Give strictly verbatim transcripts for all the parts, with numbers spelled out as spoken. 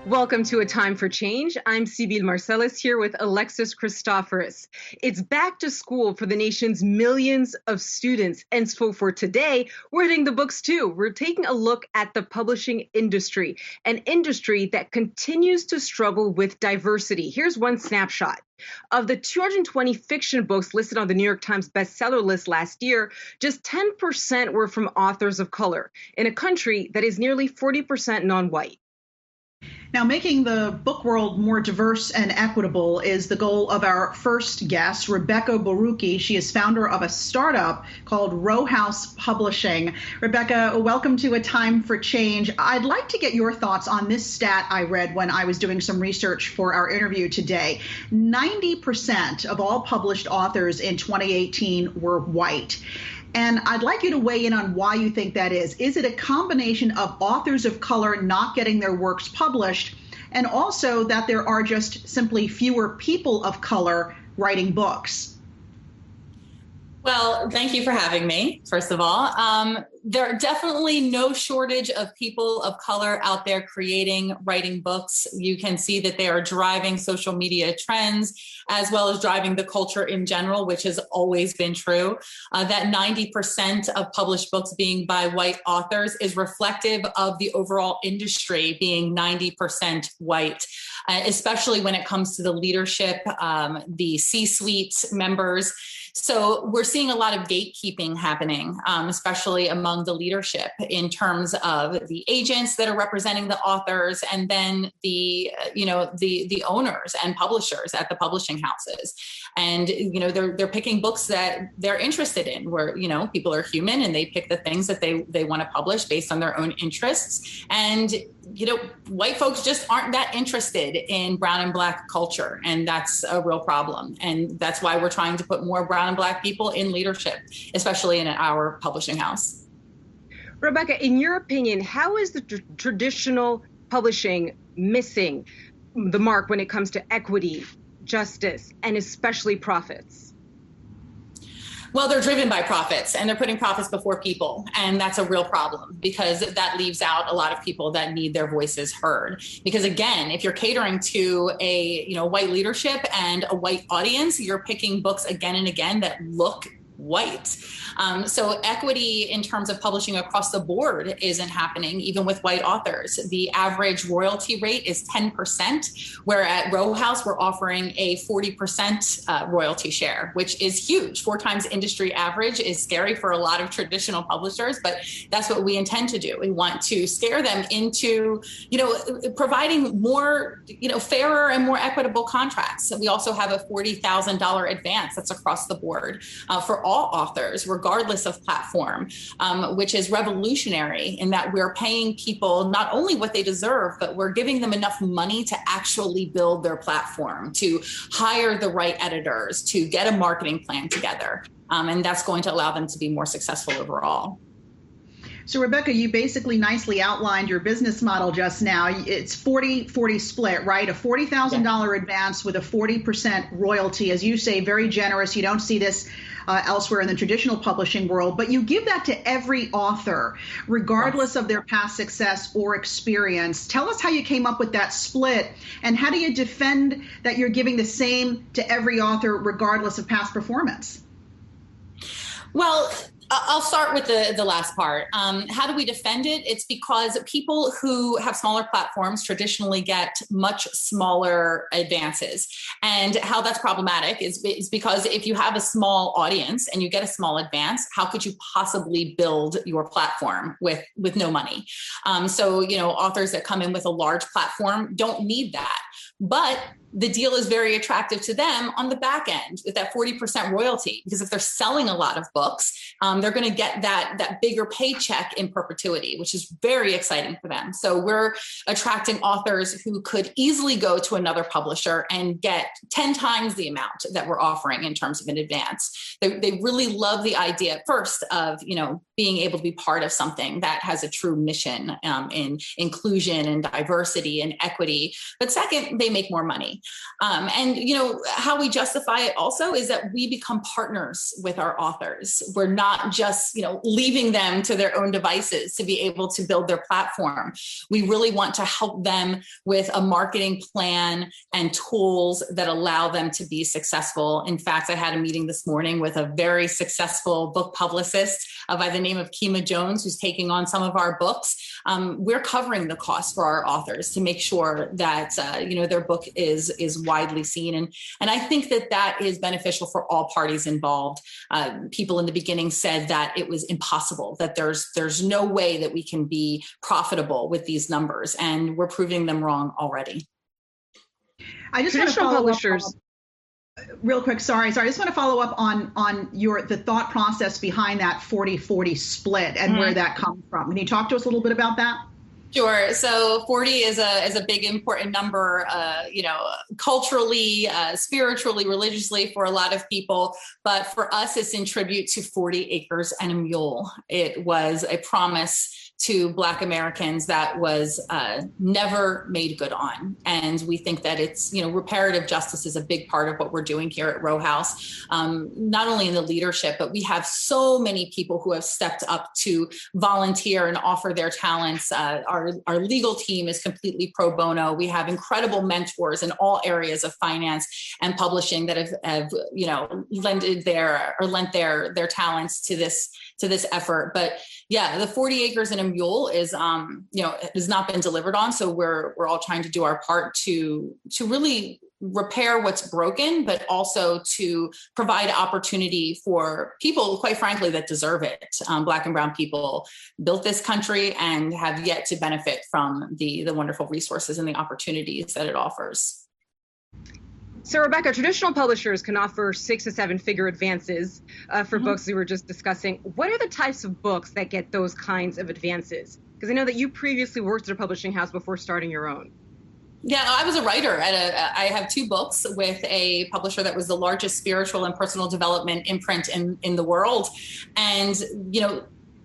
Welcome to A Time for Change. I'm Sibyl Marcellus here with Alexis Christoforous. It's back to school for the nation's millions of students. And so for today, we're hitting the books too. We're taking a look at the publishing industry, an industry that continues to struggle with diversity. Here's one snapshot. Of the two hundred twenty fiction books listed on the New York Times bestseller list last year, just ten percent were from authors of color in a country that is nearly forty percent non-white. Now, making the book world more diverse and equitable is the goal of our first guest, Rebecca Borucki. She is founder of a startup called Row House Publishing. Rebecca, welcome to A Time for Change. I'd like to get your thoughts on this stat I read when I was doing some research for our interview today. ninety percent of all published authors in twenty eighteen were white. And I'd like you to weigh in on why you think that is. Is it a combination of authors of color not getting their works published, and also that there are just simply fewer people of color writing books? Well, thank you for having me, first of all. Um, there are definitely no shortage of people of color out there creating, writing books. You can see that they are driving social media trends, as well as driving the culture in general, which has always been true. Uh, that ninety percent of published books being by white authors is reflective of the overall industry being ninety percent white, uh, especially when it comes to the leadership, um, the C-suite members. So we're seeing a lot of gatekeeping happening, um, especially among the leadership in terms of the agents that are representing the authors, and then the, you know, the the owners and publishers at the publishing houses. And, you know, they're they're picking books that they're interested in, where, you know, people are human and they pick the things that they, they want to publish based on their own interests. And, you know, white folks just aren't that interested in brown and black culture. And that's a real problem. And that's why we're trying to put more brown and black people in leadership, especially in our publishing house. Rebecca, in your opinion, how is the tr- traditional publishing missing the mark when it comes to equity, justice, and especially profits? Well, they're driven by profits, and they're putting profits before people. And that's a real problem, because that leaves out a lot of people that need their voices heard. Because again, if you're catering to a, you know, white leadership and a white audience, you're picking books again and again that look white. Um, so equity in terms of publishing across the board isn't happening, even with white authors. The average royalty rate is ten percent, where at Row House, we're offering a forty percent uh, royalty share, which is huge. Four times industry average is scary for a lot of traditional publishers, but that's what we intend to do. We want to scare them into, you know, providing more, you know, fairer and more equitable contracts. So we also have a forty thousand dollars advance that's across the board uh, for all authors, regardless of platform, um, which is revolutionary in that we're paying people not only what they deserve, but we're giving them enough money to actually build their platform, to hire the right editors, to get a marketing plan together. Um, and that's going to allow them to be more successful overall. So, Rebecca, you basically nicely outlined your business model just now. It's forty forty split, right? A forty thousand dollars yeah. advance with a forty percent royalty. As you say, very generous. You don't see this uh, elsewhere in the traditional publishing world, but you give that to every author, regardless of their past success or experience. Tell us how you came up with that split, and how do you defend that you're giving the same to every author, regardless of past performance? Well, I'll start with the, the last part. Um, how do we defend it? It's because people who have smaller platforms traditionally get much smaller advances. And how that's problematic is, is because if you have a small audience and you get a small advance, how could you possibly build your platform with, with no money? Um, so, you know, authors that come in with a large platform don't need that. But the deal is very attractive to them on the back end with that forty percent royalty, because if they're selling a lot of books, um, they're going to get that, that bigger paycheck in perpetuity, which is very exciting for them. So we're attracting authors who could easily go to another publisher and get ten times the amount that we're offering in terms of an advance. They, they really love the idea, first, of, you know, being able to be part of something that has a true mission um, in inclusion and diversity and equity. But second, they make more money. money. Um, and, you know, how we justify it also is that we become partners with our authors. We're not just, you know, leaving them to their own devices to be able to build their platform. We really want to help them with a marketing plan and tools that allow them to be successful. In fact, I had a meeting this morning with a very successful book publicist uh, by the name of Kima Jones, who's taking on some of our books. Um, we're covering the cost for our authors to make sure that uh, you know their book is is widely seen, and and I think that that is beneficial for all parties involved. Uh, people in the beginning said that it was impossible, that there's there's no way that we can be profitable with these numbers, and we're proving them wrong already. I just want to follow publishers. Up, real quick, sorry, sorry. I just want to follow up on on your the thought process behind that forty forty split and mm-hmm. where that comes from. Can you talk to us a little bit about that? Sure. So forty is a is a big important number, uh, you know, culturally, uh, spiritually, religiously for a lot of people. But for us, it's in tribute to forty acres and a mule. It was a promise to Black Americans that was uh, never made good on. And we think that it's, you know, reparative justice is a big part of what we're doing here at Row House, um, not only in the leadership, but we have so many people who have stepped up to volunteer and offer their talents. Uh, our, our legal team is completely pro bono. We have incredible mentors in all areas of finance and publishing that have, have you know, lended their or lent their their talents to this to this effort. But yeah, the forty acres and a mule is, um, you know, has not been delivered on. So we're we're all trying to do our part to to really repair what's broken, but also to provide opportunity for people, quite frankly, that deserve it. Um, Black and brown people built this country and have yet to benefit from the the wonderful resources and the opportunities that it offers. So, Rebecca, traditional publishers can offer six to seven figure advances uh, for mm-hmm. books we were just discussing. What are the types of books that get those kinds of advances? Because I know that you previously worked at a publishing house before starting your own. Yeah, I was a writer at a, I have two books with a publisher that was the largest spiritual and personal development imprint in, in the world. And, you know,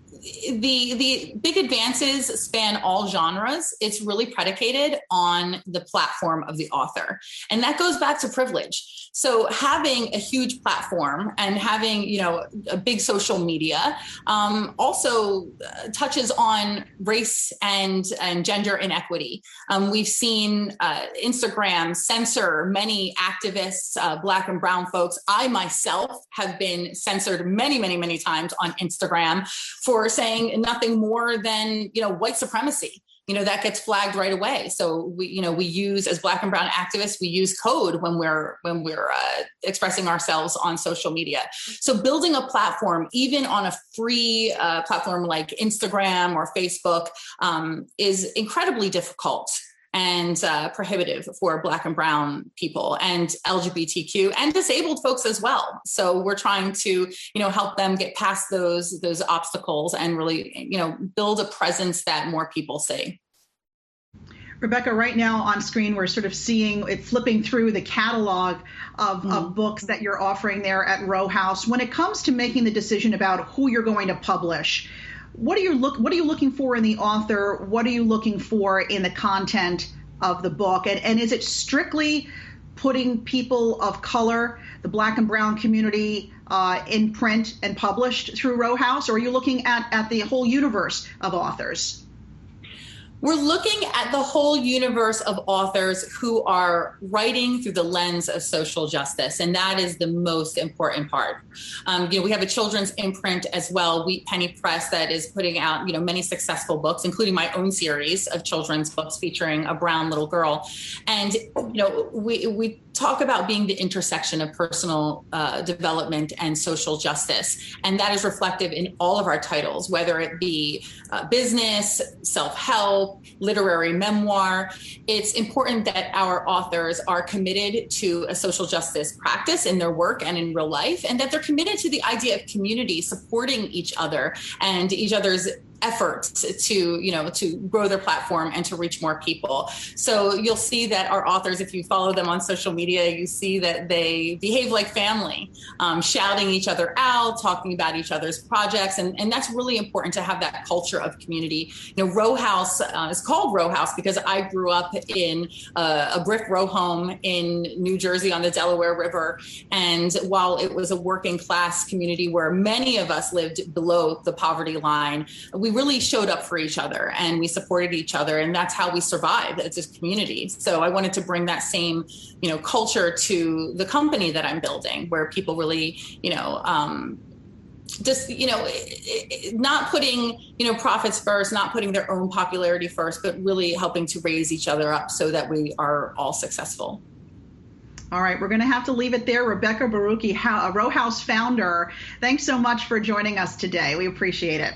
The the big advances span all genres. It's really predicated on the platform of the author. And that goes back to privilege. So having a huge platform and having, you know, a big social media um, also touches on race and, and gender inequity. Um, we've seen uh, Instagram censor many activists, uh, Black and brown folks. I myself have been censored many, many, many times on Instagram for saying nothing more than, you know, white supremacy. You know, that gets flagged right away. So we, you know, we use, as Black and brown activists, we use code when we're when we're uh, expressing ourselves on social media. So building a platform, even on a free uh, platform like Instagram or Facebook, um, is incredibly difficult and uh, prohibitive for Black and brown people and L G B T Q and disabled folks as well. So we're trying to, you know, help them get past those those obstacles and really, you know, build a presence that more people see. Rebecca, right now on screen, we're sort of seeing it flipping through the catalog of, mm-hmm. of books that you're offering there at Row House. When it comes to making the decision about who you're going to publish, What are you look? What are you looking for in the author? What are you looking for in the content of the book? And, and is it strictly putting people of color, the Black and brown community, uh, in print and published through Row House, or are you looking at, at the whole universe of authors? We're looking at the whole universe of authors who are writing through the lens of social justice, and that is the most important part. Um, you know, we have a children's imprint as well, Wheat Penny Press, that is putting out, you know, many successful books, including my own series of children's books featuring a brown little girl. And, you know, we we talk about being the intersection of personal uh, development and social justice, and that is reflective in all of our titles, whether it be uh, business, self-help, literary memoir. It's important that our authors are committed to a social justice practice in their work and in real life, and that they're committed to the idea of community, supporting each other and each other's efforts to, you know, to grow their platform and to reach more people. So you'll see that our authors, if you follow them on social media, you see that they behave like family, um, shouting each other out, talking about each other's projects. And, and that's really important to have that culture of community. You know, Row House uh, is called Row House because I grew up in uh, a brick row home in New Jersey on the Delaware River. And while it was a working class community where many of us lived below the poverty line, we really showed up for each other and we supported each other, and that's how we survived as a community. So I wanted to bring that same, you know, culture to the company that I'm building, where people really, you know, um, just, you know, not putting, you know, profits first, not putting their own popularity first, but really helping to raise each other up so that we are all successful. All right, we're going to have to leave it there. Rebecca Borucki, Row House founder, thanks so much for joining us today. We appreciate it.